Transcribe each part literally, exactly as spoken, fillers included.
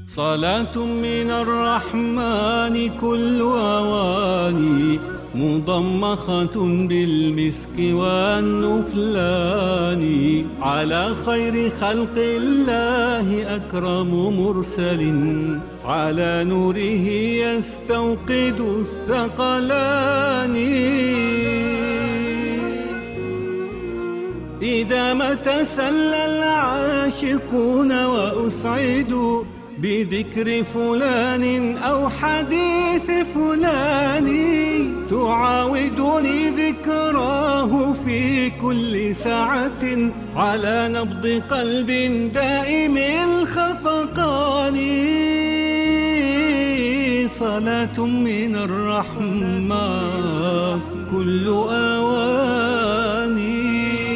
صلاة من الرحمن كل أواني مضمخة بالمسك والنفلان على خير خلق الله أكرم مرسل على نوره يستوقد الثقلان إذا ما تسلى العاشقون وأسعدوا بذكر فلان أو حديث فلان تعاودني ذكراه في كل ساعة على نبض قلب دائم الخفقان صلاة من الرحمن كل أواني.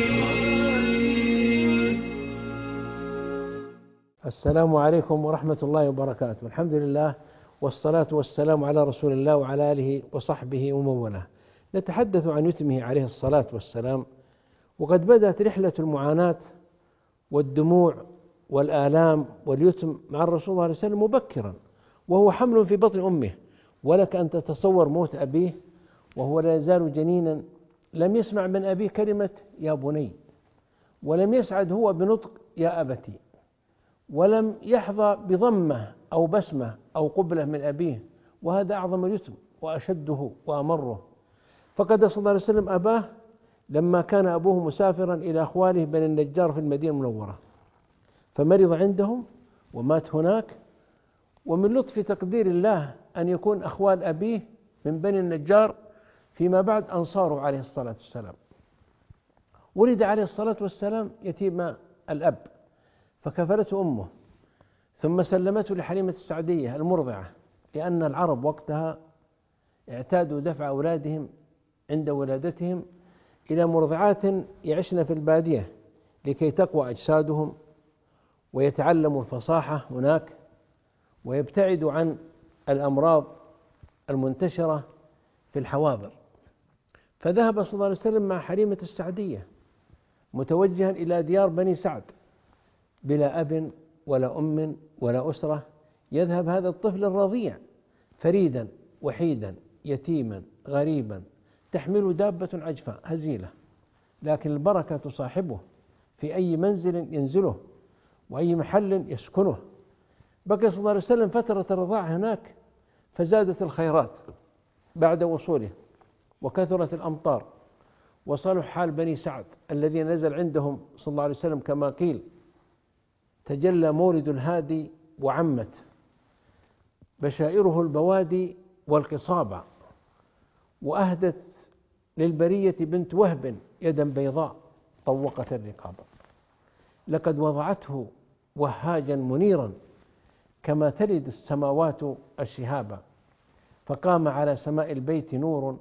السلام عليكم ورحمة الله وبركاته. الحمد لله والصلاة والسلام على رسول الله وعلى آله وصحبه ومن والاه. نتحدث عن يتمه عليه الصلاة والسلام، وقد بدأت رحلة المعاناة والدموع والآلام واليتم مع الرسول صلى الله عليه وسلم مبكرا وهو حمل في بطن أمه، ولك أن تتصور موت أبيه وهو لا يزال جنينا، لم يسمع من أبيه كلمة يا بني، ولم يسعد هو بنطق يا أبتي، ولم يحظى بضمة أو بسمة أو قبلة من أبيه، وهذا أعظم اليتم وأشده وأمره. فقد صلى الله عليه وسلم أباه لما كان أبوه مسافرا إلى أخواله بني النجار في المدينة المنورة، فمرض عندهم ومات هناك، ومن لطف تقدير الله أن يكون أخوال أبيه من بني النجار فيما بعد أنصاره عليه الصلاة والسلام. ولد عليه الصلاة والسلام يتيم الأب فكفلته أمه، ثم سلمته لحليمة السعدية المرضعة، لأن العرب وقتها اعتادوا دفع أولادهم عند ولادتهم إلى مرضعات يعشن في البادية لكي تقوى أجسادهم ويتعلموا الفصاحة هناك ويبتعدوا عن الأمراض المنتشرة في الحواضر. فذهب صلى الله عليه وسلم مع حليمة السعدية متوجها إلى ديار بني سعد بلا أب ولا أم ولا أسرة. يذهب هذا الطفل الرضيع فريدا وحيدا يتيما غريبا، تحمل دابة عجفاء هزيلة، لكن البركة تصاحبه في أي منزل ينزله وأي محل يسكنه. بقي صلى الله عليه وسلم فترة الرضاعة هناك، فزادت الخيرات بعد وصوله وكثرت الأمطار وصلح حال بني سعد الذين نزل عندهم صلى الله عليه وسلم كما قيل. تجلى مورد الهادي وعمت بشائره البوادي والقصابة، وأهدت للبرية بنت وهب يدا بيضاء طوقت الرقابة، لقد وضعته وهاجا منيرا كما تلد السماوات الشهابا، فقام على سماء البيت نور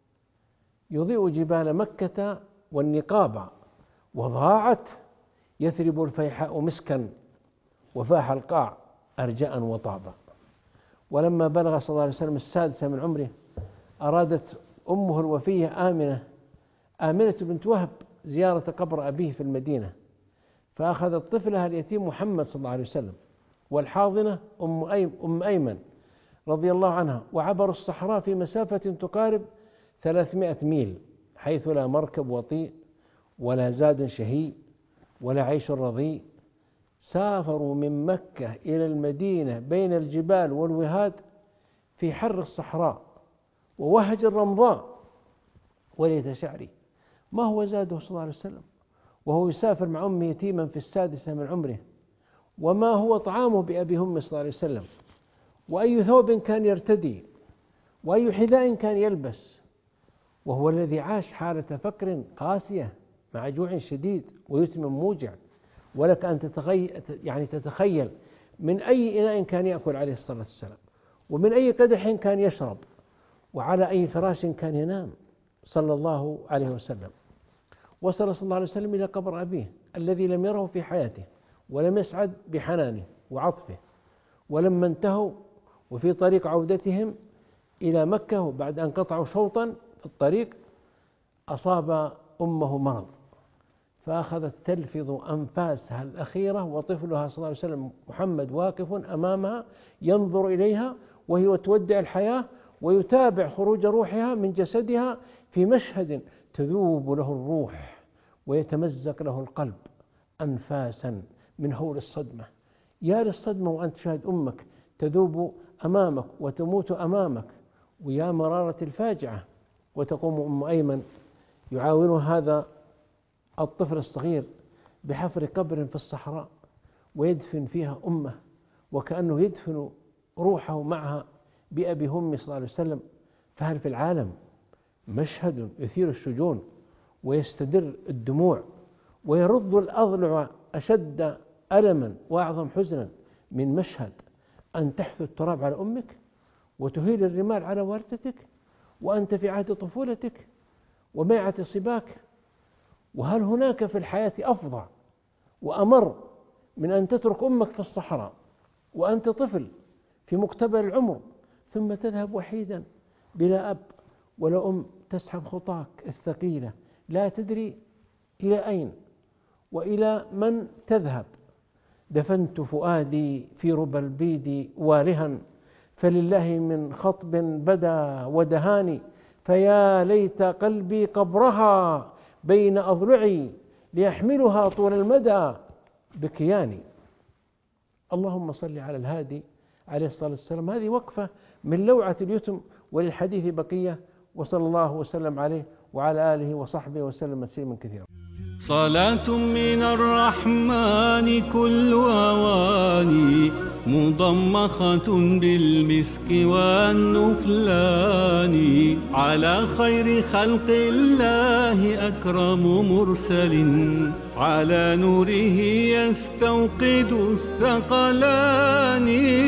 يضيء جبال مكة والنقابة، وضاعت يثرب الفيحاء مسكا وفاح القاع أرجاء وطابا. ولما بلغ صلى الله عليه وسلم السادسة من عمره أرادت أمه الوفية آمنة آمنة بنت وهب زيارة قبر أبيه في المدينة، فأخذت طفلها اليتيم محمد صلى الله عليه وسلم والحاضنة أم, أيم أم أيمن رضي الله عنها، وعبروا الصحراء في مسافة تقارب ثلاثمائة ميل، حيث لا مركب وطيء ولا زاد شهي ولا عيش رضيء. سافروا من مكة إلى المدينة بين الجبال والوهاد في حر الصحراء ووهج الرمضاء وليت شعري. ما هو زاده صلى الله عليه وسلم وهو يسافر مع أمه يتيما في السادسة من عمره؟ وما هو طعامه بأبي أمه صلى الله عليه وسلم؟ وأي ثوب كان يرتدي؟ وأي حذاء كان يلبس؟ وهو الذي عاش حالة فقر قاسية مع جوع شديد ويتم موجع، ولك أن تتخيل, يعني تتخيل من أي إناء كان يأكل عليه الصلاة والسلام، ومن أي قدح كان يشرب، وعلى أي فراش كان ينام صلى الله عليه وسلم. وصل صلى الله عليه وسلم إلى قبر أبيه الذي لم يره في حياته ولم يسعد بحنانه وعطفه. ولما انتهوا وفي طريق عودتهم إلى مكة بعد أن قطعوا شوطا في الطريق أصاب أمه مرض فأخذت تلفظ أنفاسها الأخيرة وطفلها صلى الله عليه وسلم محمد واقف أمامها ينظر إليها وهي تودع الحياة ويتابع خروج روحها من جسدها في مشهد تذوب له الروح ويتمزق له القلب أنفاسا من هول الصدمة. يا للصدمة وأنت تشاهد أمك تذوب أمامك وتموت أمامك، ويا مرارة الفاجعة. وتقوم أم أيمن يعاون هذا الطفل الصغير بحفر قبر في الصحراء ويدفن فيها أمه وكأنه يدفن روحه معها بأبي هم صلى الله عليه وسلم. فهل في العالم مشهد يثير الشجون ويستدر الدموع ويرض الأضلع أشد ألما وأعظم حزنا من مشهد أن تحثو التراب على أمك وتهيل الرمال على والدتك وأنت في عهد طفولتك وميعة صباك؟ وهل هناك في الحياة أفظع وأمر من أن تترك أمك في الصحراء وأنت طفل في مقتبل العمر ثم تذهب وحيدا بلا أب ولا أم، تسحب خطاك الثقيلة لا تدري إلى أين وإلى من تذهب؟ دفنت فؤادي في ربى البيد والها، فلله من خطب بدا ودهاني، فيا ليت قلبي قبرها بين أضلعي ليحملها طول المدى بكياني. اللهم صل على الهادي عليه الصلاة والسلام. هذه وقفة من لوعة اليتم، وللحديث بقية، وصلى الله وسلم عليه وعلى آله وصحبه وسلم تسليما كثيرا. صلاة من الرحمن كل أواني مضمخة بالمسك والنفلان، على خير خلق الله أكرم مرسل، على نوره يستوقد الثقلان.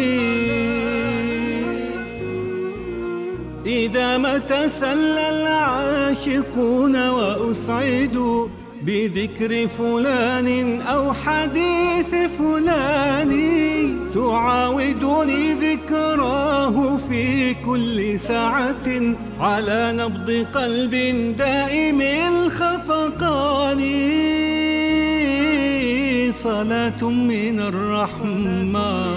إذا ما تسلى العاشقون وأسعدوا بذكر فلان أو حديث فلان، تعاودني ذكراه في كل ساعة على نبض قلب دائم الخفقان. صلاة من الرحمن